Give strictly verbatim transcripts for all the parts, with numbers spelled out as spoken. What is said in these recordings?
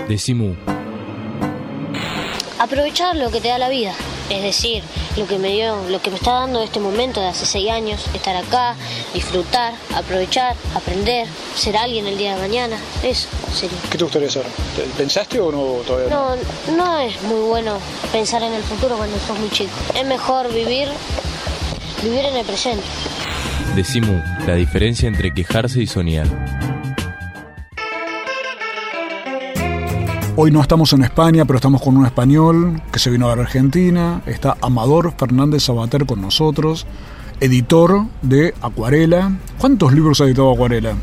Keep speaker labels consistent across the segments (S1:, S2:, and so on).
S1: Decimú.
S2: Aprovechar lo que te da la vida, es decir, lo que me dio, lo que me está dando este momento de hace seis años, estar acá, disfrutar, aprovechar, aprender, ser alguien el día de mañana, eso sería.
S3: ¿Qué te gustaría ser? ¿Pensaste o no todavía?
S2: No, no es muy bueno pensar en el futuro cuando sos muy chico. Es mejor vivir, vivir en el presente.
S1: Decimú, la diferencia entre quejarse y soñar.
S4: Hoy no estamos en España, pero estamos con un español que se vino a la Argentina. Está Amador Fernández Sabater con nosotros, editor de Acuarela. ¿Cuántos libros ha editado Acuarela?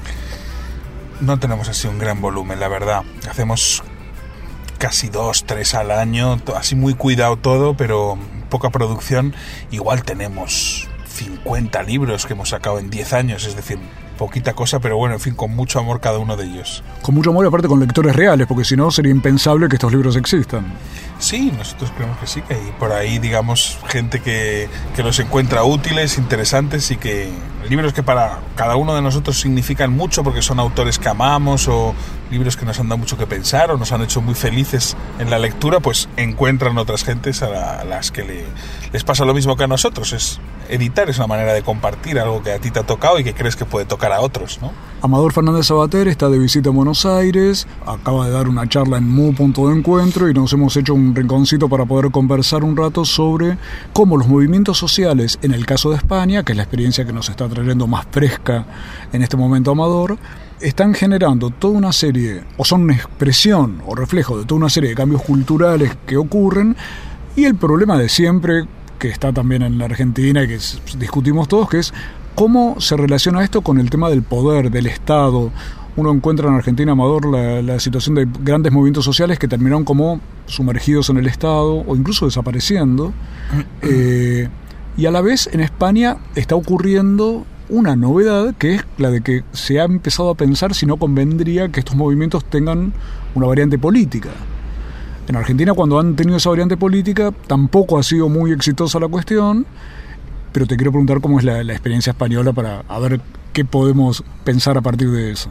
S5: No tenemos así un gran volumen, la verdad. Hacemos casi dos, tres al año, así muy cuidado todo, pero poca producción. Igual tenemos cincuenta libros que hemos sacado en diez años, es decir, poquita cosa, pero bueno, en fin, con mucho amor cada uno de ellos.
S4: Con mucho amor y aparte con lectores reales, porque si no sería impensable que estos libros existan.
S5: Sí, nosotros creemos que sí, que hay por ahí, digamos, gente que, que los encuentra útiles, interesantes y que libros que para cada uno de nosotros significan mucho porque son autores que amamos o libros que nos han dado mucho que pensar o nos han hecho muy felices en la lectura, pues encuentran otras gentes a, la, a las que le, les pasa lo mismo que a nosotros. Es editar es una manera de compartir algo que a ti te ha tocado y que crees que puede tocar a otros, ¿no?
S4: Amador Fernández Sabater está de visita en Buenos Aires, acaba de dar una charla en Mu Punto de Encuentro y nos hemos hecho un rinconcito para poder conversar un rato sobre cómo los movimientos sociales, en el caso de España, que es la experiencia que nos está trayendo más fresca en este momento Amador, están generando toda una serie, o son una expresión o reflejo de toda una serie de cambios culturales que ocurren, y el problema de siempre, que está también en la Argentina y que discutimos todos, que es cómo se relaciona esto con el tema del poder, del Estado. Uno encuentra en Argentina, Amador, la, la situación de grandes movimientos sociales que terminaron como sumergidos en el Estado o incluso desapareciendo. Eh, y a la vez en España está ocurriendo una novedad, que es la de que se ha empezado a pensar si no convendría que estos movimientos tengan una variante política. En Argentina, cuando han tenido esa variante política, tampoco ha sido muy exitosa la cuestión, pero te quiero preguntar cómo es la, la experiencia española para a ver qué podemos pensar a partir de eso.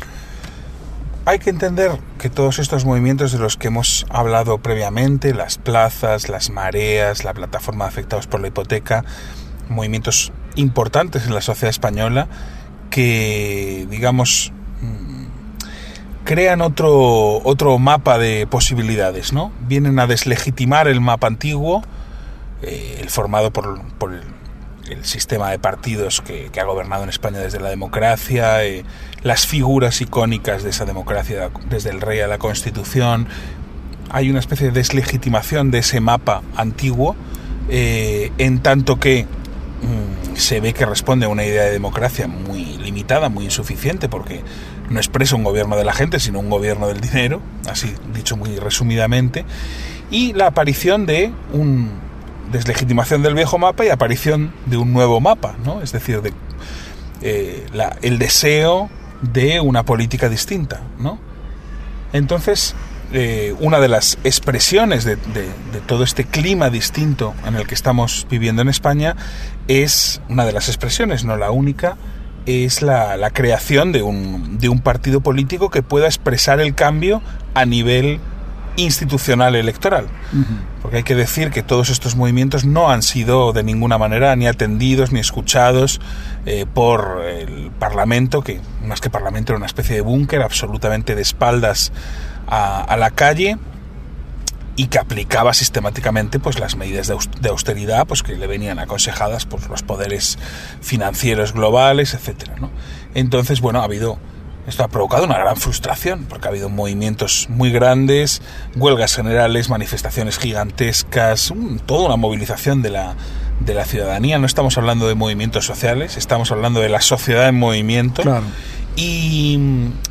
S5: Hay que entender que todos estos movimientos de los que hemos hablado previamente, las plazas, las mareas, la plataforma de afectados por la hipoteca, movimientos importantes en la sociedad española que, digamos, crean otro, otro mapa de posibilidades, ¿no? Vienen a deslegitimar el mapa antiguo, eh, el formado por, por el, el sistema de partidos que, que ha gobernado en España desde la democracia, eh, las figuras icónicas de esa democracia, desde el rey a la Constitución. Hay una especie de deslegitimación de ese mapa antiguo, eh, en tanto que mmm, se ve que responde a una idea de democracia muy limitada, muy insuficiente, porque no expresa un gobierno de la gente, sino un gobierno del dinero, así dicho muy resumidamente, y la aparición de un deslegitimación del viejo mapa y aparición de un nuevo mapa, ¿no? Es decir, de eh, la, el deseo de una política distinta, ¿no? Entonces, eh, una de las expresiones de, de, de todo este clima distinto en el que estamos viviendo en España es, una de las expresiones, no la única, es la, la creación de un, de un partido político que pueda expresar el cambio a nivel institucional electoral. Uh-huh. Porque hay que decir que todos estos movimientos no han sido de ninguna manera ni atendidos ni escuchados eh, por el Parlamento, que más que Parlamento era una especie de búnker absolutamente de espaldas a, a la calle, y que aplicaba sistemáticamente pues las medidas de austeridad pues que le venían aconsejadas por los poderes financieros globales, etcétera, ¿no? Entonces, bueno, ha habido esto ha provocado una gran frustración, porque ha habido movimientos muy grandes, huelgas generales, manifestaciones gigantescas, un, toda una movilización de la de la ciudadanía. No estamos hablando de movimientos sociales, estamos hablando de la sociedad en movimiento.
S4: Claro.
S5: y,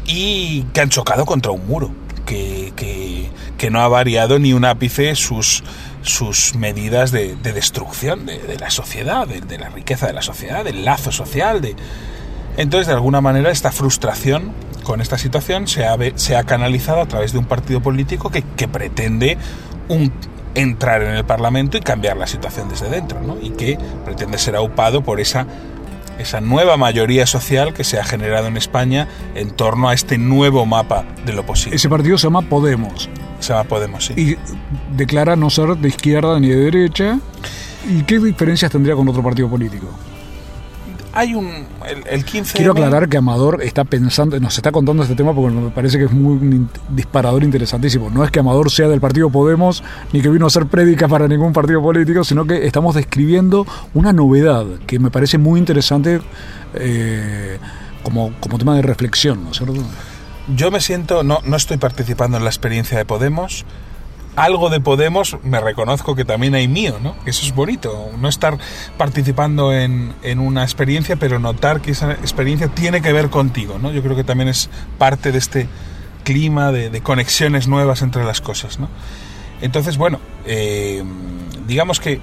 S5: y que han chocado contra un muro. Que, que, que no ha variado ni un ápice sus, sus medidas de, de destrucción de, de la sociedad, de, de la riqueza de la sociedad, del lazo social. De... Entonces, de alguna manera, esta frustración con esta situación se ha, se ha canalizado a través de un partido político que, que pretende un, entrar en el Parlamento y cambiar la situación desde dentro, ¿no? Y que pretende ser aupado por esa esa nueva mayoría social que se ha generado en España en torno a este nuevo mapa de lo posible.
S4: Ese partido se llama Podemos.
S5: Se llama Podemos, sí.
S4: Y declara no ser de izquierda ni de derecha. ¿Y qué diferencias tendría con otro partido político?
S5: Hay un... El, el quince eme...
S4: Quiero aclarar que Amador está pensando, nos está contando este tema porque me parece que es muy un disparador interesantísimo. No es que Amador sea del partido Podemos, ni que vino a hacer prédica para ningún partido político, sino que estamos describiendo una novedad que me parece muy interesante eh, como, como tema de reflexión, ¿no es cierto?
S5: Yo me siento... No, no estoy participando en la experiencia de Podemos. Algo de Podemos me reconozco que también hay mío, ¿no? Eso es bonito, no estar participando en, en una experiencia, pero notar que esa experiencia tiene que ver contigo, ¿no? Yo creo que también es parte de este clima de, de conexiones nuevas entre las cosas, ¿no? Entonces, bueno, eh, digamos que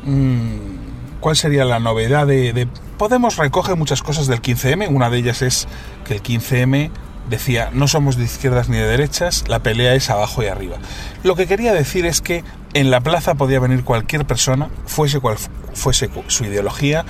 S5: mmm, ¿cuál sería la novedad de, de Podemos? Recoge muchas cosas del quince eme, una de ellas es que el quince eme decía, no somos de izquierdas ni de derechas, la pelea es abajo y arriba. Lo que quería decir es que en la plaza podía venir cualquier persona, fuese cual fuese su ideología,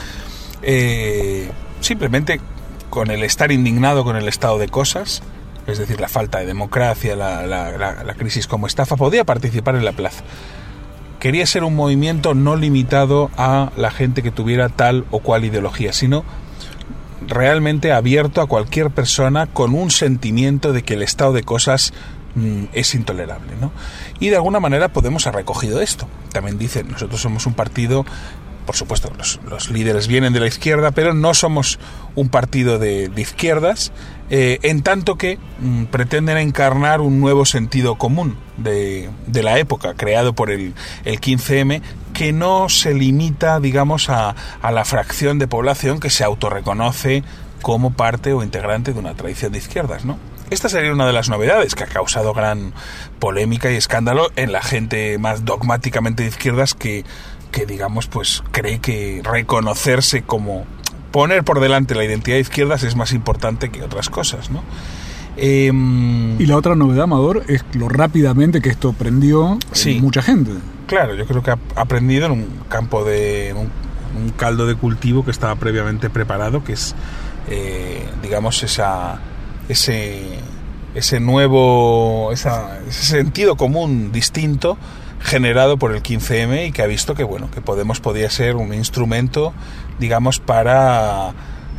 S5: eh, simplemente con el estar indignado con el estado de cosas, es decir, la falta de democracia, la, la, la, la crisis como estafa, podía participar en la plaza. Quería ser un movimiento no limitado a la gente que tuviera tal o cual ideología, sino realmente abierto a cualquier persona con un sentimiento de que el estado de cosas mm, es intolerable, ¿no? Y de alguna manera Podemos ha recogido esto. También dicen, nosotros somos un partido, por supuesto, los, los líderes vienen de la izquierda, pero no somos un partido de, de izquierdas, eh, en tanto que mm, pretenden encarnar un nuevo sentido común de, de la época, creado por el, el quince eme, que no se limita, digamos, a, a la fracción de población que se autorreconoce como parte o integrante de una tradición de izquierdas, ¿no? Esta sería una de las novedades que ha causado gran polémica y escándalo en la gente más dogmáticamente de izquierdas que, que digamos, pues cree que reconocerse como poner por delante la identidad de izquierdas es más importante que otras cosas, ¿no? Eh,
S4: y la otra novedad, Amador, es lo rápidamente que esto prendió
S5: sí,
S4: en mucha gente.
S5: Claro, yo creo que ha aprendido en un campo de... En un, un caldo de cultivo que estaba previamente preparado, que es, eh, digamos, esa... ese ese nuevo esa, ese sentido común distinto generado por el quince eme y que ha visto que bueno que Podemos podía ser un instrumento, digamos, para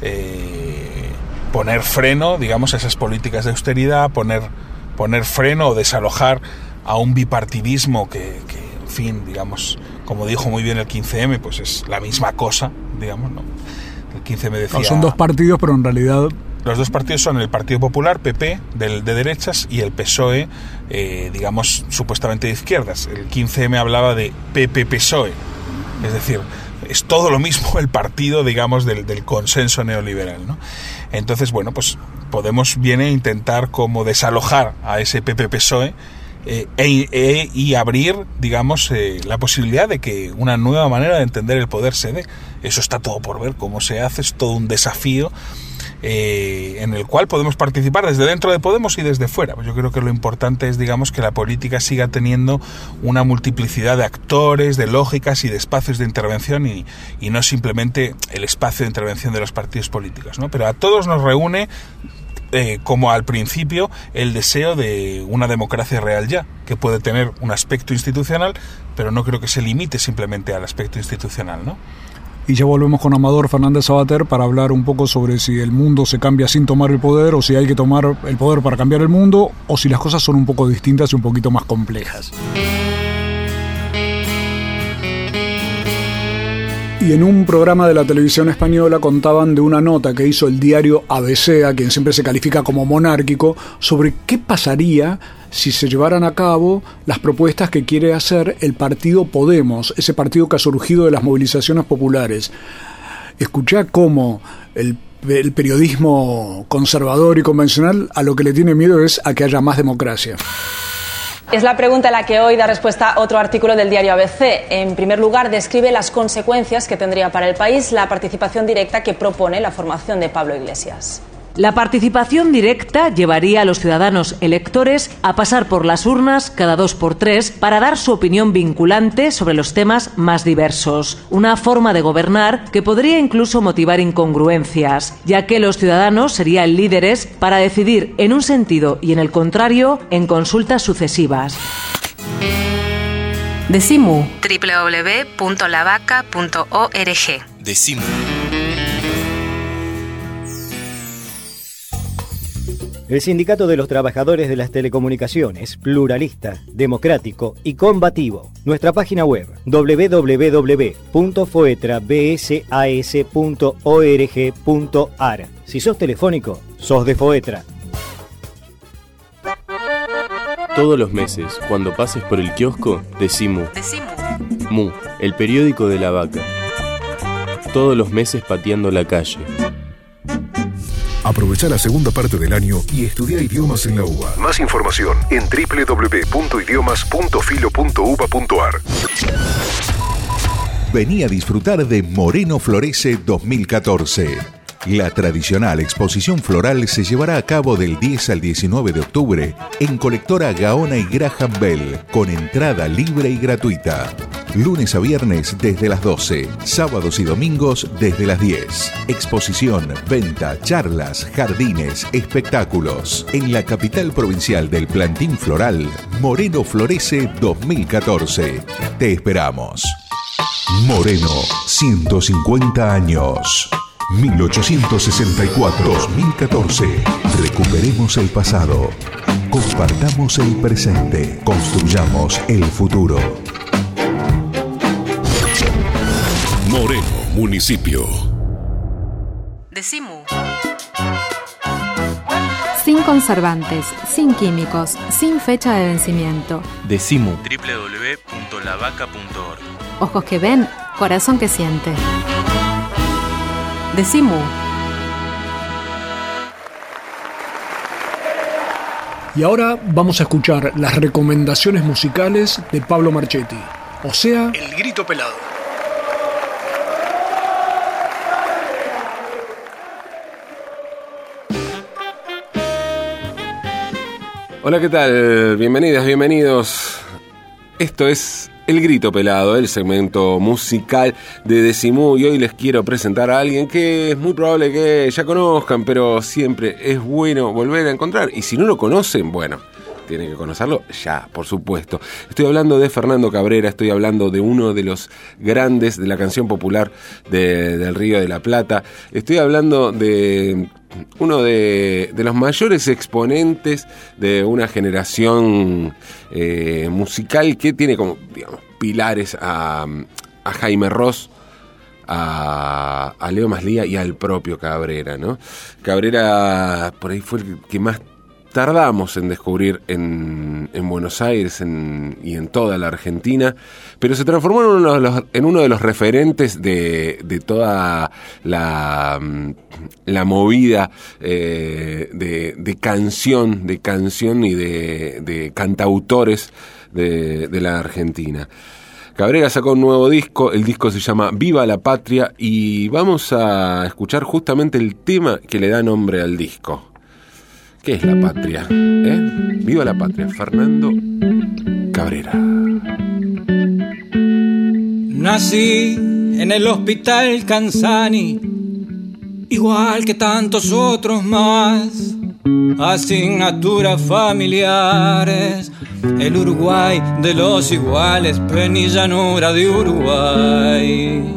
S5: eh, poner freno, digamos, a esas políticas de austeridad, poner poner freno o desalojar a un bipartidismo que, que en fin, digamos, como dijo muy bien el quince eme, pues es la misma cosa, digamos, ¿no? El quince eme decía...
S4: No, son dos partidos, pero en realidad...
S5: Los dos partidos son el Partido Popular, P P, del, de derechas, y el P S O E, eh, digamos, supuestamente de izquierdas. El quince eme hablaba de P P P S O E, es decir, es todo lo mismo el partido, digamos, del, del consenso neoliberal, ¿no? Entonces, bueno, pues Podemos viene a intentar como desalojar a ese P P P S O E eh, e, e, y abrir, digamos, eh, la posibilidad de que una nueva manera de entender el poder se dé. Eso está todo por ver cómo se hace, es todo un desafío. Eh, en el cual podemos participar desde dentro de Podemos y desde fuera. Pues yo creo que lo importante es, digamos, que la política siga teniendo una multiplicidad de actores, de lógicas y de espacios de intervención y, y no simplemente el espacio de intervención de los partidos políticos, ¿no? Pero a todos nos reúne, eh, como al principio, el deseo de una democracia real ya, que puede tener un aspecto institucional, pero no creo que se limite simplemente al aspecto institucional, ¿no?
S4: Y ya volvemos con Amador Fernández Sabater para hablar un poco sobre si el mundo se cambia sin tomar el poder o si hay que tomar el poder para cambiar el mundo o si las cosas son un poco distintas y un poquito más complejas. Y en un programa de la televisión española contaban de una nota que hizo el diario A B C, a quien siempre se califica como monárquico, sobre qué pasaría si se llevaran a cabo las propuestas que quiere hacer el partido Podemos, ese partido que ha surgido de las movilizaciones populares. Escuchá cómo el, el periodismo conservador y convencional a lo que le tiene miedo es a que haya más democracia.
S6: Es la pregunta a la que hoy da respuesta otro artículo del diario A B C. En primer lugar, describe las consecuencias que tendría para el país la participación directa que propone la formación de Pablo Iglesias.
S7: La participación directa llevaría a los ciudadanos electores a pasar por las urnas cada dos por tres para dar su opinión vinculante sobre los temas más diversos. Una forma de gobernar que podría incluso motivar incongruencias, ya que los ciudadanos serían líderes para decidir en un sentido y en el contrario en consultas sucesivas.
S8: Decimu. doble u doble u doble u punto la vaca punto org.
S1: Decimu.
S9: El Sindicato de los Trabajadores de las Telecomunicaciones, pluralista, democrático y combativo. Nuestra página web doble u doble u doble u punto foetrabsas punto org punto ar. Si sos telefónico, sos de Foetra.
S1: Todos los meses, cuando pases por el kiosco, Decimu.
S8: Decimu.
S1: Mu, el periódico de la vaca. Todos los meses pateando la calle.
S10: Aprovecha la segunda parte del año y estudia idiomas en la U B A. Más información en doble u doble u doble u punto idiomas punto filo punto uba punto ar.
S11: Vení a disfrutar de Moreno Florece dos mil catorce. La tradicional exposición floral se llevará a cabo del diez al diecinueve de octubre en Colectora Gaona y Graham Bell, con entrada libre y gratuita. Lunes a viernes desde las doce, sábados y domingos desde las diez. Exposición, venta, charlas, jardines, espectáculos. En la capital provincial del plantín floral, Moreno Florece dos mil catorce. Te esperamos. Moreno, ciento cincuenta años. mil ochocientos sesenta y cuatro a dos mil catorce. Recuperemos el pasado. Compartamos el presente. Construyamos el futuro.
S10: Moreno, municipio.
S8: Decimu.
S12: Sin conservantes, sin químicos, sin fecha de vencimiento.
S1: Decimu. doble u doble u doble u punto la vaca punto org.
S12: Ojos que ven, corazón que siente.
S8: Decimu.
S4: Y ahora vamos a escuchar las recomendaciones musicales de Pablo Marchetti, o sea, El Grito Pelado.
S13: Hola, ¿qué tal? Bienvenidas, bienvenidos. Esto es El Grito Pelado, el segmento musical de Decimu, y hoy les quiero presentar a alguien que es muy probable que ya conozcan, pero siempre es bueno volver a encontrar, y si no lo conocen, bueno, tienen que conocerlo ya, por supuesto. Estoy hablando de Fernando Cabrera, estoy hablando de uno de los grandes de la canción popular de, del Río de la Plata, estoy hablando de uno de, de los mayores exponentes de una generación eh, musical que tiene como, digamos, pilares a, a Jaime Ross, a, a Leo Maslía y al propio Cabrera, ¿no? Cabrera por ahí fue el que más tardamos en descubrir en, en Buenos Aires en, y en toda la Argentina, pero se transformó en uno de los, en uno de los referentes de, de toda la, la movida eh, de, de canción, de canción y de, de cantautores de, de la Argentina. Cabrera sacó un nuevo disco, el disco se llama Viva la Patria, y vamos a escuchar justamente el tema que le da nombre al disco. ¿Qué es la patria? ¿Eh? ¡Viva la patria! Fernando Cabrera.
S14: Nací en el hospital Canzani, igual que tantos otros más. Asignaturas familiares, el Uruguay de los iguales, penillanura de Uruguay.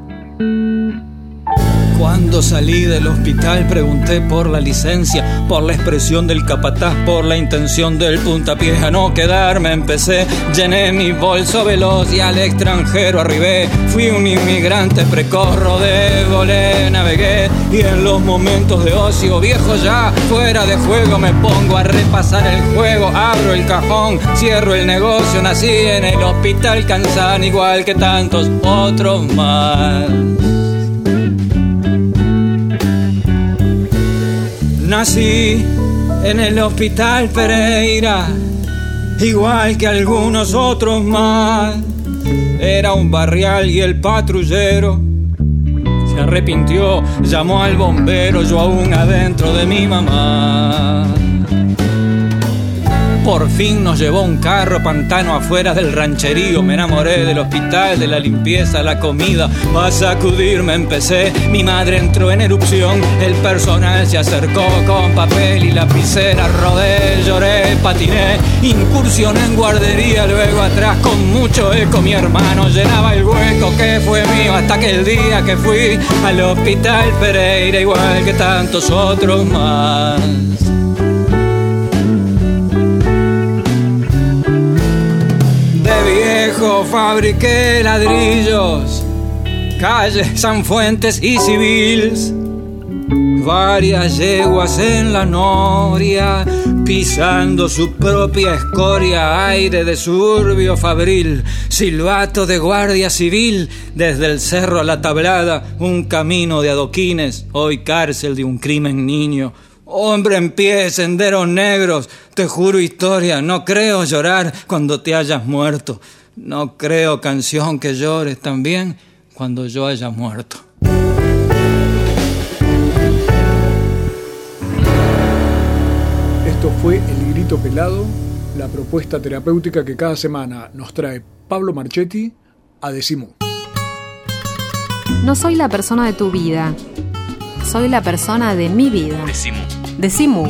S14: Cuando salí del hospital pregunté por la licencia, por la expresión del capataz, por la intención del puntapié a no quedarme. Empecé, llené mi bolso veloz y al extranjero arribé. Fui un inmigrante precoz, rodé, volé, navegué, y en los momentos de ocio viejo ya fuera de juego me pongo a repasar el juego. Abro el cajón, cierro el negocio. Nací en el hospital Canzani igual que tantos otros más. Nací en el hospital Pereira, igual que algunos otros más. Era un barrial y el patrullero se arrepintió, llamó al bombero, yo aún adentro de mi mamá. Por fin nos llevó un carro pantano afuera del rancherío. Me enamoré del hospital, de la limpieza, la comida. A sacudirme empecé, mi madre entró en erupción. El personal se acercó con papel y lapicera. Rodé, lloré, patiné, incursioné en guardería. Luego atrás con mucho eco mi hermano llenaba el hueco que fue mío. Hasta que el día que fui al hospital Pereira, igual que tantos otros más. Viejo fabriqué ladrillos, calles, San Fuentes y Civils, varias yeguas en la noria, pisando su propia escoria, aire de suburbio fabril, silbato de guardia civil, desde el cerro a la tablada, un camino de adoquines, hoy cárcel de un crimen niño. Hombre en pie, senderos negros, te juro historia, no creo llorar cuando te hayas muerto. No creo canción que llores también cuando yo haya muerto.
S4: Esto fue El Grito Pelado, la propuesta terapéutica que cada semana nos trae Pablo Marchetti a Decimú.
S12: No soy la persona de tu vida, soy la persona de mi vida.
S15: Decimú.
S12: Decimú.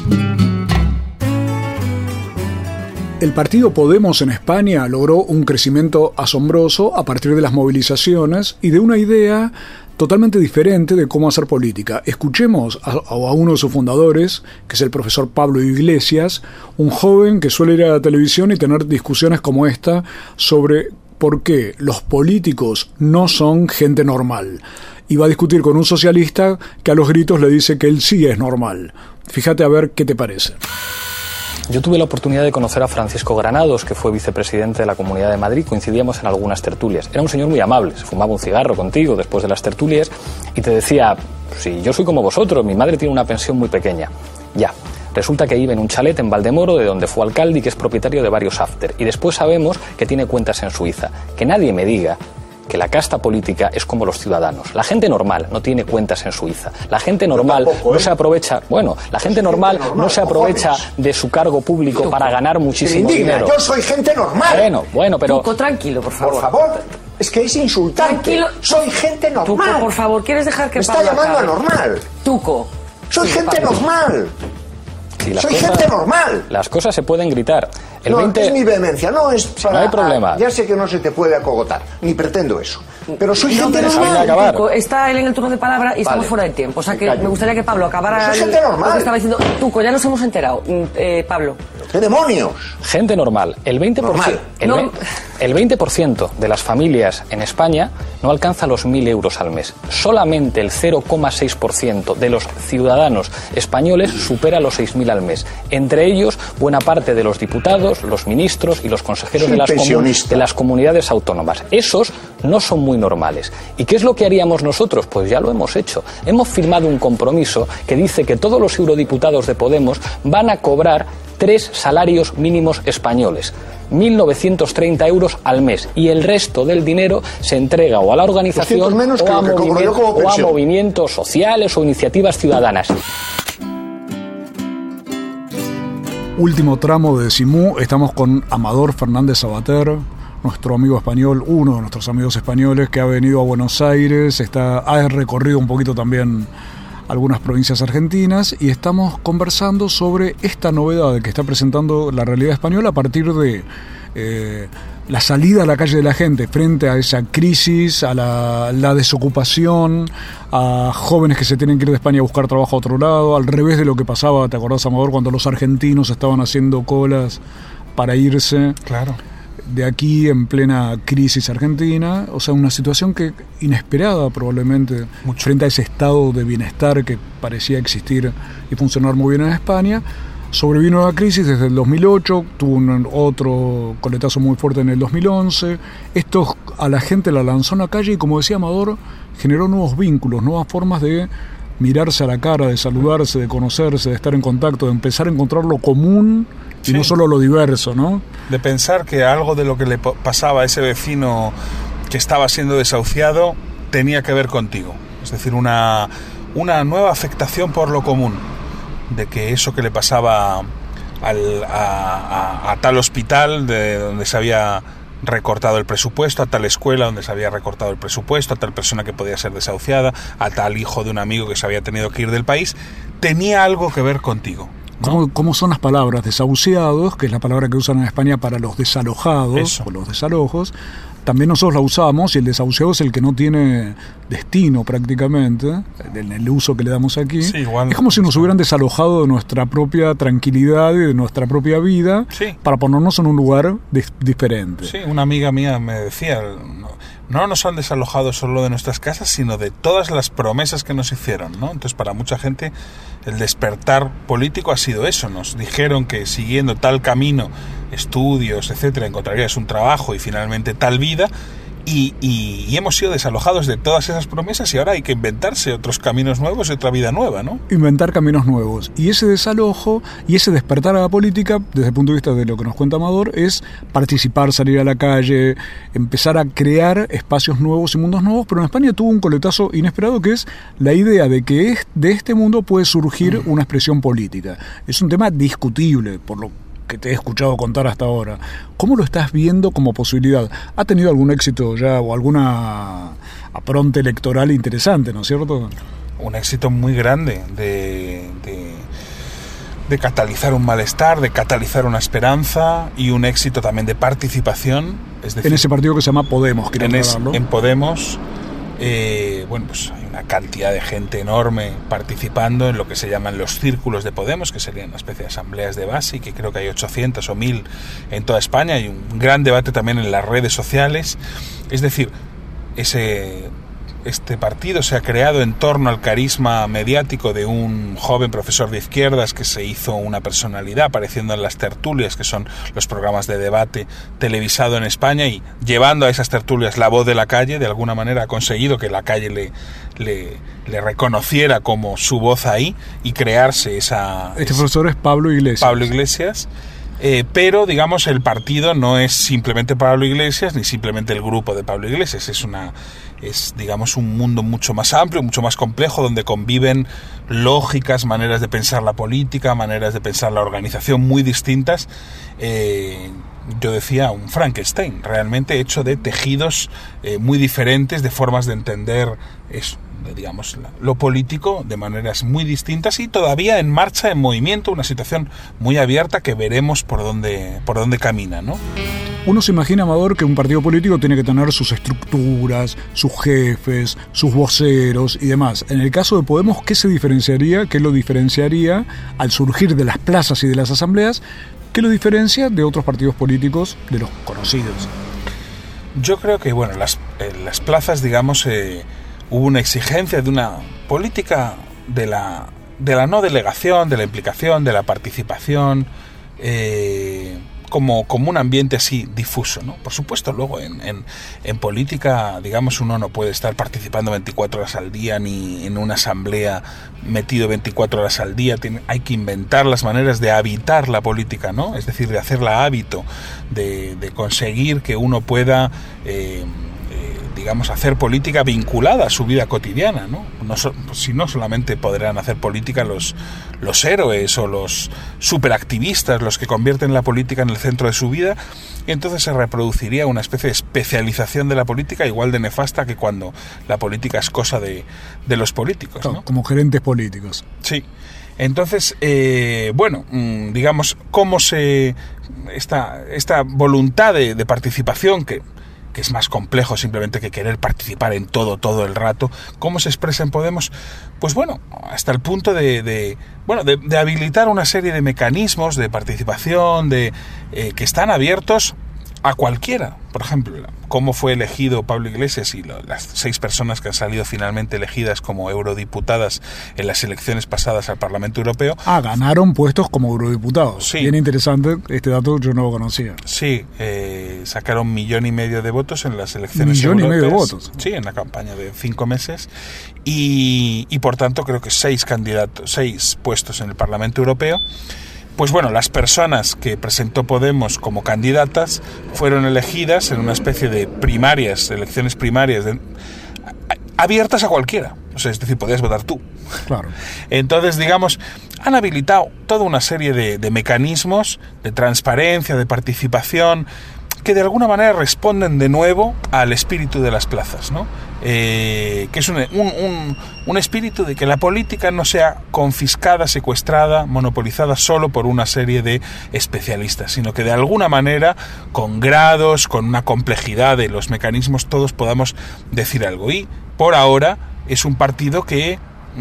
S4: El partido Podemos en España logró un crecimiento asombroso a partir de las movilizaciones y de una idea totalmente diferente de cómo hacer política. Escuchemos a, a uno de sus fundadores, que es el profesor Pablo Iglesias, un joven que suele ir a la televisión y tener discusiones como esta sobre por qué los políticos no son gente normal. Y va a discutir con un socialista que a los gritos le dice que él sí es normal. Fíjate a ver qué te parece.
S16: Yo tuve la oportunidad de conocer a Francisco Granados, que fue vicepresidente de la Comunidad de Madrid. Coincidíamos en algunas tertulias. Era un señor muy amable, se fumaba un cigarro contigo después de las tertulias y te decía, sí, yo soy como vosotros, mi madre tiene una pensión muy pequeña. Ya, resulta que vive en un chalet en Valdemoro, de donde fue alcalde y que es propietario de varios after. Y después sabemos que tiene cuentas en Suiza. Que nadie me diga que la casta política es como los ciudadanos. La gente normal no tiene cuentas en Suiza. La gente normal tampoco, ¿eh? no se aprovecha, bueno, la gente normal, normal no se aprovecha de su cargo público Tuco. para ganar muchísimo dinero.
S17: Yo soy gente normal.
S16: Bueno, bueno, pero
S18: Tuco, tranquilo, por favor.
S17: Por favor, es que es insultante. Tranquilo. Soy gente normal.
S18: Tuco, por favor, ¿quieres dejar que
S17: me
S18: Pablo
S17: está llamando
S18: acabe?
S17: anormal?
S18: Tuco.
S17: Soy
S18: sí,
S17: gente
S18: Pablo.
S17: normal.
S16: Sí, las
S17: Soy
S16: cosas,
S17: gente normal.
S16: Las cosas se pueden gritar. El
S17: no,
S16: veinte...
S17: es mi vehemencia, no es para...
S16: No hay problema.
S17: Ah, ya sé que no se te puede acogotar, ni pretendo eso. Pero soy
S18: no,
S17: gente
S18: pero
S17: normal.
S18: Tuco, está él en el turno de palabra y estamos
S17: vale.
S18: fuera de tiempo. O sea que
S17: Callo.
S18: me gustaría que Pablo acabara
S17: soy
S18: el,
S17: gente normal.
S18: lo que estaba diciendo. Tuco, ya nos hemos enterado. Eh, Pablo.
S17: ¿Qué demonios?
S16: Gente normal. El veinte por ciento, el,
S18: no.
S16: el veinte por ciento de las familias en España no alcanza los mil euros al mes. Solamente el cero coma seis por ciento de los ciudadanos españoles supera los seis mil al mes. Entre ellos, buena parte de los diputados, los ministros y los consejeros de las, comun- de las comunidades autónomas. Esos no son muy normales. ¿Y qué es lo que haríamos nosotros? Pues ya lo hemos hecho. Hemos firmado un compromiso que dice que todos los eurodiputados de Podemos van a cobrar tres salarios mínimos españoles, mil novecientos treinta euros al mes, y el resto del dinero se entrega o a la organización
S17: menos
S16: o,
S17: que
S16: a
S17: lo que cobro yo como
S16: o a
S17: pensión.
S16: movimientos sociales o iniciativas ciudadanas.
S4: Último tramo de Decimú, estamos con Amador Fernández Sabater, nuestro amigo español, uno de nuestros amigos españoles que ha venido a Buenos Aires, está, ha recorrido un poquito también algunas provincias argentinas y estamos conversando sobre esta novedad que está presentando la realidad española a partir de eh, la salida a la calle de la gente frente a esa crisis, a la, la desocupación, a jóvenes que se tienen que ir de España a buscar trabajo a otro lado, al revés de lo que pasaba, ¿te acordás, Amador, cuando los argentinos estaban haciendo colas para irse?
S5: Claro.
S4: De aquí en plena crisis argentina, o sea, una situación que inesperada probablemente Mucho. frente a ese estado de bienestar que parecía existir y funcionar muy bien en España. Sobrevino la crisis desde el dos mil ocho, tuvo un otro coletazo muy fuerte en el dos mil once. Esto a la gente la lanzó en la calle y, como decía Amador, generó nuevos vínculos, nuevas formas de mirarse a la cara, de saludarse, de conocerse, de estar en contacto, de empezar a encontrar lo común y sí. no solo lo diverso, ¿no?
S5: De pensar que algo de lo que le pasaba a ese vecino que estaba siendo desahuciado tenía que ver contigo. Es decir, una, una nueva afectación por lo común, de que eso que le pasaba al, a, a, a tal hospital de donde se había recortado el presupuesto, a tal escuela donde se había recortado el presupuesto, a tal persona que podía ser desahuciada, a tal hijo de un amigo que se había tenido que ir del país, tenía algo que ver contigo, ¿no? ¿Cómo,
S4: cómo son las palabras? Desahuciados, que es la palabra que usan en España para los desalojados, Eso. o los desalojos. También nosotros la usamos, y el desahuciado es el que no tiene destino prácticamente, en el uso que le damos aquí.
S5: Sí, igual,
S4: es como si nos hubieran desalojado de nuestra propia tranquilidad y de nuestra propia vida,
S5: sí.
S4: para ponernos en un lugar di- diferente.
S5: Sí, una amiga mía me decía, no, no nos han desalojado solo de nuestras casas, sino de todas las promesas que nos hicieron, ¿no? Entonces, para mucha gente, el despertar político ha sido eso. Nos dijeron que siguiendo tal camino, estudios, etcétera, encontrarías un trabajo y finalmente tal vida, y, y, y hemos sido desalojados de todas esas promesas, y ahora hay que inventarse otros caminos nuevos y otra vida nueva, ¿no?
S4: Inventar caminos nuevos. Y ese desalojo y ese despertar a la política, desde el punto de vista de lo que nos cuenta Amador, es participar, salir a la calle, empezar a crear espacios nuevos y mundos nuevos. Pero en España tuvo un coletazo inesperado, que es la idea de que es, de este mundo puede surgir mm. una expresión política. Es un tema discutible, por lo que te he escuchado contar hasta ahora. ¿Cómo lo estás viendo como posibilidad? ¿Ha tenido algún éxito ya o alguna apronte electoral interesante, no es cierto?
S5: Un éxito muy grande de, de, de catalizar un malestar, de catalizar una esperanza, y un éxito también de participación. Es decir,
S4: en ese partido que se llama Podemos,
S5: en, es, en Podemos, eh, bueno, pues hay una cantidad de gente enorme participando en lo que se llaman los círculos de Podemos, que serían una especie de asambleas de base, y que creo que hay ochocientos o mil en toda España. Hay un gran debate también en las redes sociales. Es decir, ese... Este partido se ha creado en torno al carisma mediático de un joven profesor de izquierdas que se hizo una personalidad apareciendo en las tertulias, que son los programas de debate televisado en España, y llevando a esas tertulias la voz de la calle. De alguna manera ha conseguido que la calle le, le, le reconociera como su voz ahí, y crearse esa...
S4: Este esa, profesor es Pablo Iglesias.
S5: Pablo Iglesias. Eh, pero, digamos, el partido no es simplemente Pablo Iglesias, ni simplemente el grupo de Pablo Iglesias. Es una... es, digamos, un mundo mucho más amplio, mucho más complejo, donde conviven lógicas, maneras de pensar la política, maneras de pensar la organización muy distintas. Eh, yo decía, un Frankenstein, realmente hecho de tejidos eh, muy diferentes, de formas de entender eso, de, digamos, lo político de maneras muy distintas, y todavía en marcha, en movimiento, una situación muy abierta que veremos por dónde, por dónde camina, ¿no?
S4: Uno se imagina, Amador, que un partido político tiene que tener sus estructuras, sus jefes, sus voceros y demás. En el caso de Podemos, ¿qué se diferenciaría? ¿Qué lo diferenciaría al surgir de las plazas y de las asambleas? ¿Qué lo diferencia de otros partidos políticos, de los conocidos?
S5: Yo creo que, bueno, las, eh, las plazas, digamos, eh, hubo una exigencia de una política de la, de la no delegación, de la implicación, de la participación, eh, como, como un ambiente así difuso, ¿no? Por supuesto, luego en, en, en política, digamos, uno no puede estar participando veinticuatro horas al día, ni en una asamblea metido veinticuatro horas al día. Tiene, hay que inventar las maneras de habitar la política, ¿no? Es decir, de hacerla hábito, de, de conseguir que uno pueda... Eh, digamos, hacer política vinculada a su vida cotidiana, ¿no? No so, si no solamente podrán hacer política los, los héroes o los superactivistas, los que convierten la política en el centro de su vida, y entonces se reproduciría una especie de especialización de la política igual de nefasta que cuando la política es cosa de, de los políticos, ¿no?
S4: Como gerentes políticos.
S5: Sí. Entonces, eh, bueno, digamos, cómo se... esta, esta voluntad de, de participación que... que es más complejo simplemente que querer participar en todo, todo el rato. ¿Cómo se expresa en Podemos? Pues bueno, hasta el punto de, de bueno, de, de habilitar una serie de mecanismos de participación de eh, que están abiertos a cualquiera. Por ejemplo, cómo fue elegido Pablo Iglesias y lo, las seis personas que han salido finalmente elegidas como eurodiputadas en las elecciones pasadas al Parlamento Europeo.
S4: Ah, ganaron puestos como eurodiputados.
S5: Sí.
S4: Bien interesante, este dato yo no lo conocía.
S5: Sí, eh, sacaron un millón y medio de votos en las elecciones
S4: millón
S5: europeas.
S4: Millón y medio de votos.
S5: Sí, en la campaña de cinco meses. Y, y por tanto creo que seis candidatos, seis puestos en el Parlamento Europeo. Pues bueno, las personas que presentó Podemos como candidatas fueron elegidas en una especie de primarias, elecciones primarias de, abiertas a cualquiera. O sea, es decir, podías votar tú.
S4: Claro.
S5: Entonces, digamos, han habilitado toda una serie de, de mecanismos de transparencia, de participación, que de alguna manera responden de nuevo al espíritu de las plazas, ¿no? Eh, que es un, un, un, un espíritu de que la política no sea confiscada, secuestrada, monopolizada solo por una serie de especialistas, sino que de alguna manera, con grados, con una complejidad de los mecanismos, todos podamos decir algo. Y por ahora es un partido que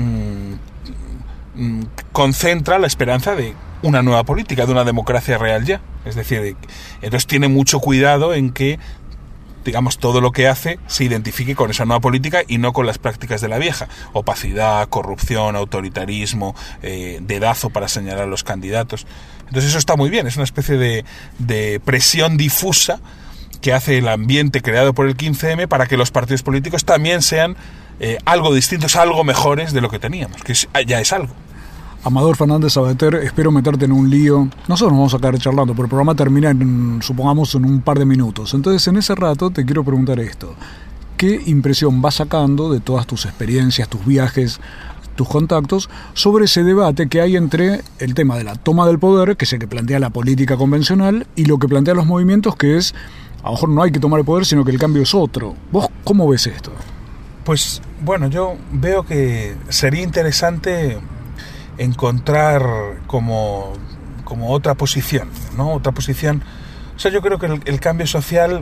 S5: mmm, mmm, concentra la esperanza de una nueva política, de una democracia real ya. Es decir, entonces tiene mucho cuidado en que, digamos, todo lo que hace se identifique con esa nueva política y no con las prácticas de la vieja. Opacidad, corrupción, autoritarismo, eh, dedazo para señalar a los candidatos. Entonces eso está muy bien, es una especie de, de presión difusa que hace el ambiente creado por el quince eme para que los partidos políticos también sean eh, algo distintos, algo mejores de lo que teníamos, que es, ya es algo.
S4: Amador Fernández Sabater, espero meterte en un lío. Nosotros nos vamos a quedar charlando, pero el programa termina, en, supongamos, en un par de minutos. Entonces, en ese rato te quiero preguntar esto. ¿Qué impresión vas sacando de todas tus experiencias, tus viajes, tus contactos, sobre ese debate que hay entre el tema de la toma del poder, que es el que plantea la política convencional, y lo que plantean los movimientos, que es, a lo mejor no hay que tomar el poder, sino que el cambio es otro? ¿Vos cómo ves esto?
S5: Pues, bueno, yo veo que sería interesante encontrar como, como otra posición, ¿no? Otra posición. O sea, yo creo que el, el cambio social,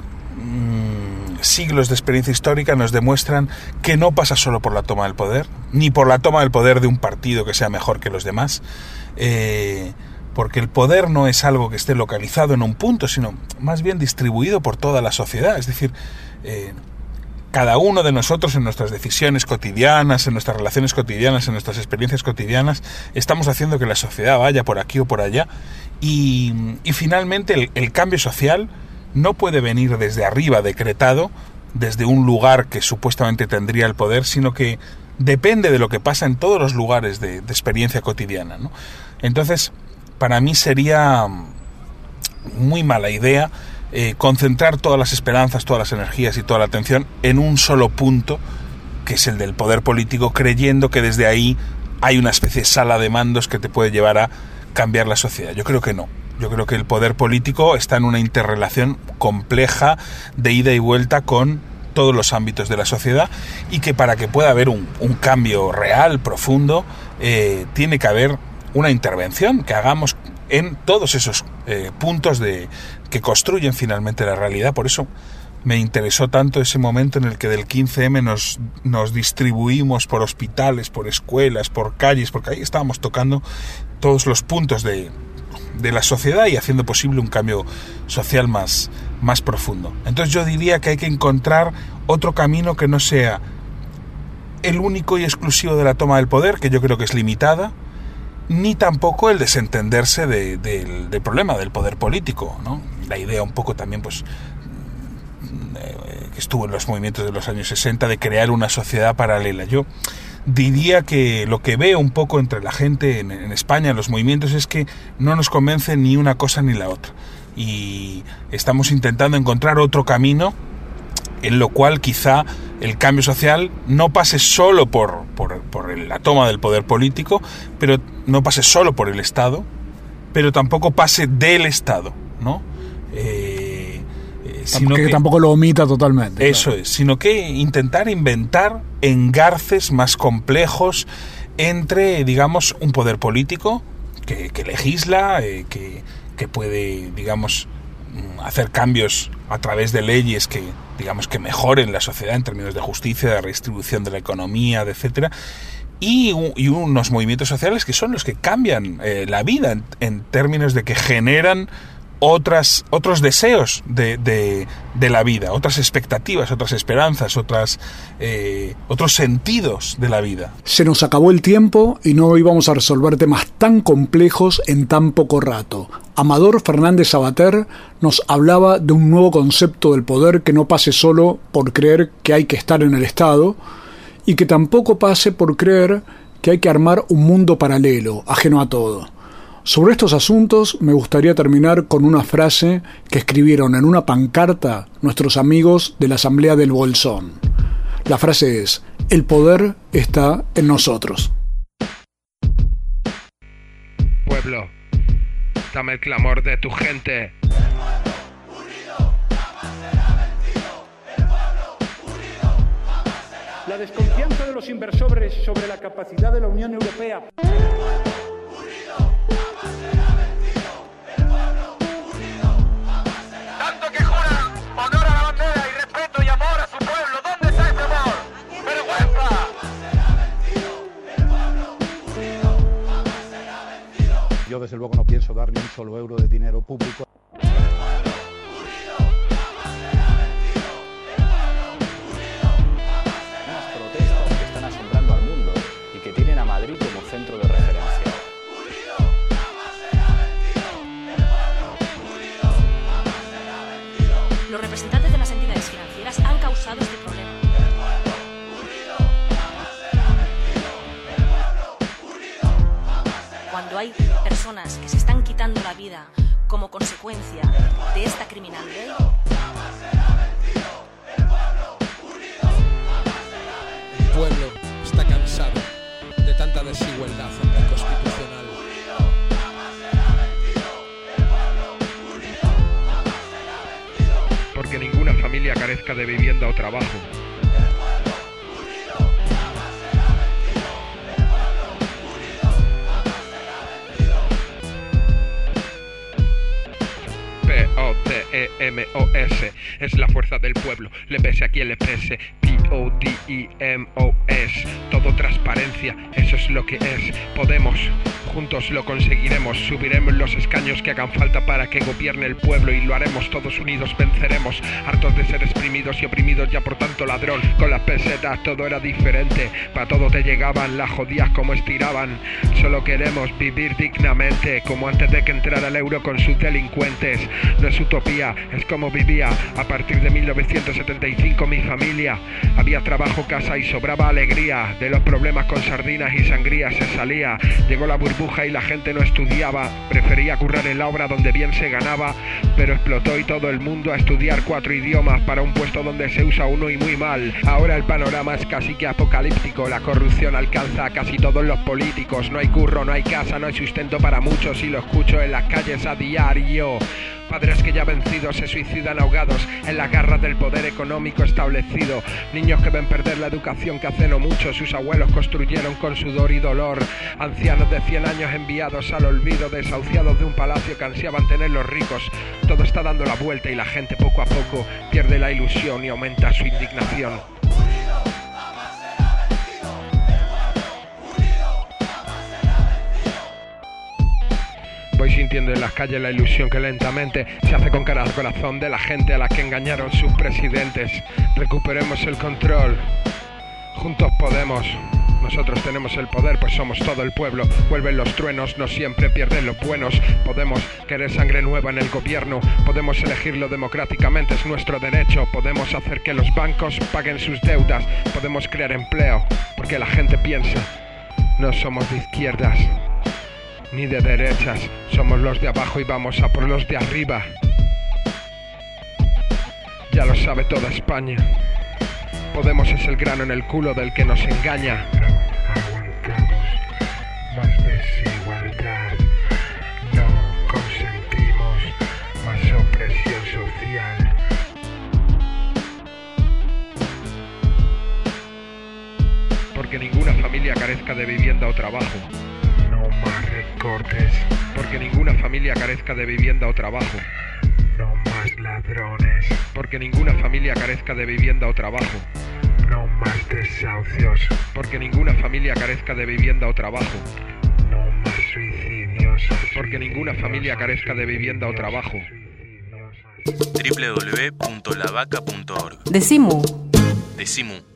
S5: mmm, siglos de experiencia histórica nos demuestran que no pasa solo por la toma del poder, ni por la toma del poder de un partido que sea mejor que los demás, eh, porque el poder no es algo que esté localizado en un punto, sino más bien distribuido por toda la sociedad. Es decir, eh, cada uno de nosotros en nuestras decisiones cotidianas, en nuestras relaciones cotidianas, en nuestras experiencias cotidianas, estamos haciendo que la sociedad vaya por aquí o por allá. Y, y finalmente el, el cambio social no puede venir desde arriba, decretado, desde un lugar que supuestamente tendría el poder, sino que depende de lo que pasa en todos los lugares de, de experiencia cotidiana, ¿no? Entonces, para mí sería muy mala idea Eh, concentrar todas las esperanzas, todas las energías y toda la atención en un solo punto, que es el del poder político, creyendo que desde ahí hay una especie de sala de mandos que te puede llevar a cambiar la sociedad. Yo creo que no. Yo creo que el poder político está en una interrelación compleja de ida y vuelta con todos los ámbitos de la sociedad, y que para que pueda haber un, un cambio real, profundo, eh, tiene que haber una intervención que hagamos en todos esos eh, puntos de, que construyen finalmente la realidad. Por eso me interesó tanto ese momento en el que del quince eme nos, nos distribuimos por hospitales, por escuelas, por calles, porque ahí estábamos tocando todos los puntos de, de la sociedad y haciendo posible un cambio social más, más profundo. Entonces yo diría que hay que encontrar otro camino que no sea el único y exclusivo de la toma del poder, que yo creo que es limitada, ni tampoco el desentenderse de, de, del problema del poder político, ¿no? La idea un poco también, pues, eh, que estuvo en los movimientos de los años sesenta, de crear una sociedad paralela. Yo diría que lo que veo un poco entre la gente en, en España, en los movimientos, es que no nos convence ni una cosa ni la otra. Y estamos intentando encontrar otro camino en lo cual quizá el cambio social no pase solo por, por, por la toma del poder político, pero no pase solo por el Estado, pero tampoco pase del Estado, ¿no? Eh, eh, sino
S4: que, que tampoco lo omita totalmente.
S5: Eso claro. es, sino que intentar inventar engarces más complejos entre, digamos, un poder político que, que legisla, eh, que, que puede, digamos, hacer cambios a través de leyes que, digamos, que mejoren la sociedad en términos de justicia, de redistribución de la economía, de etcétera, y, y unos movimientos sociales que son los que cambian eh, la vida en, en términos de que generan otras otros deseos de, de, de la vida, otras expectativas, otras esperanzas, otras eh, otros sentidos de la vida.
S4: Se nos acabó el tiempo y no íbamos a resolver temas tan complejos en tan poco rato. Amador Fernández Sabater nos hablaba de un nuevo concepto del poder que no pase solo por creer que hay que estar en el Estado, y que tampoco pase por creer que hay que armar un mundo paralelo, ajeno a todo. Sobre estos asuntos me gustaría terminar con una frase que escribieron en una pancarta nuestros amigos de la Asamblea del Bolsón. La frase es: el poder está en nosotros.
S15: Pueblo, dame el clamor de tu gente.
S19: La desconfianza de los inversores sobre la capacidad de la Unión Europea.
S20: Tanto que juran honor a la bandera y respeto y amor a su pueblo. ¿Dónde está ese amor? ¡Vergüenza!
S21: Yo desde luego no pienso dar ni un solo euro de dinero público.
S16: Madrid como centro de referencia.
S22: Los representantes de las entidades financieras han causado este problema. Cuando hay personas que se están quitando la vida como consecuencia de esta criminal ley,
S23: el pueblo está cansado de tanta desigualdad anticonstitucional.
S15: Porque ninguna familia carezca de vivienda o trabajo. P O D E M O S es la fuerza del pueblo, le pese a quien le pese. P O D E M O S, todo transparencia, eso es lo que es. Podemos, juntos lo conseguiremos, subiremos los escaños que hagan falta para que gobierne el pueblo y lo haremos, todos unidos venceremos. Hartos de ser exprimidos y oprimidos ya por tanto ladrón, con las pesetas todo era diferente, para todo te llegaban, las jodías como estiraban. Solo queremos vivir dignamente, como antes de que entrara el euro con sus delincuentes. No es utopía, es como vivía a partir de mil novecientos setenta y cinco mi familia. Había trabajo, casa y sobraba alegría. De los problemas con sardinas y sangría se salía. Llegó la burbuja y la gente no estudiaba. Prefería currar en la obra donde bien se ganaba. Pero explotó y todo el mundo a estudiar cuatro idiomas para un puesto donde se usa uno y muy mal. Ahora el panorama es casi que apocalíptico. La corrupción alcanza a casi todos los políticos. No hay curro, no hay casa, no hay sustento para muchos y lo escucho en las calles a diario. Padres que ya vencidos se suicidan ahogados en las garras del poder económico establecido. Niños que ven perder la educación que hace no mucho sus abuelos construyeron con sudor y dolor. Ancianos de cien años enviados al olvido, desahuciados de un palacio que ansiaban tener los ricos. Todo está dando la vuelta y la gente poco a poco pierde la ilusión y aumenta su indignación. Voy sintiendo en las calles la ilusión que lentamente se hace con cara al corazón de la gente a la que engañaron sus presidentes. Recuperemos el control. Juntos podemos. Nosotros tenemos el poder, pues somos todo el pueblo. Vuelven los truenos, no siempre pierden los buenos. Podemos querer sangre nueva en el gobierno. Podemos elegirlo democráticamente, es nuestro derecho. Podemos hacer que los bancos paguen sus deudas. Podemos crear empleo, porque la gente piensa. No somos de izquierdas ni de derechas, somos los de abajo y vamos a por los de arriba. Ya lo sabe toda España. Podemos es el grano en el culo del que nos engaña.
S24: Aguantamos más desigualdad, no consentimos más opresión social.
S15: Porque ninguna familia carezca de vivienda o trabajo.
S24: No más recortes.
S15: Porque ninguna familia carezca de vivienda o trabajo.
S24: No más ladrones.
S15: Porque ninguna familia carezca de vivienda o trabajo.
S24: No más desahucios.
S15: Porque ninguna familia carezca de vivienda o trabajo.
S24: No más suicidios.
S15: Porque ninguna familia carezca de vivienda o trabajo.
S1: doble u doble u doble u punto la vaca punto org.
S12: Decimu.
S1: Decimu.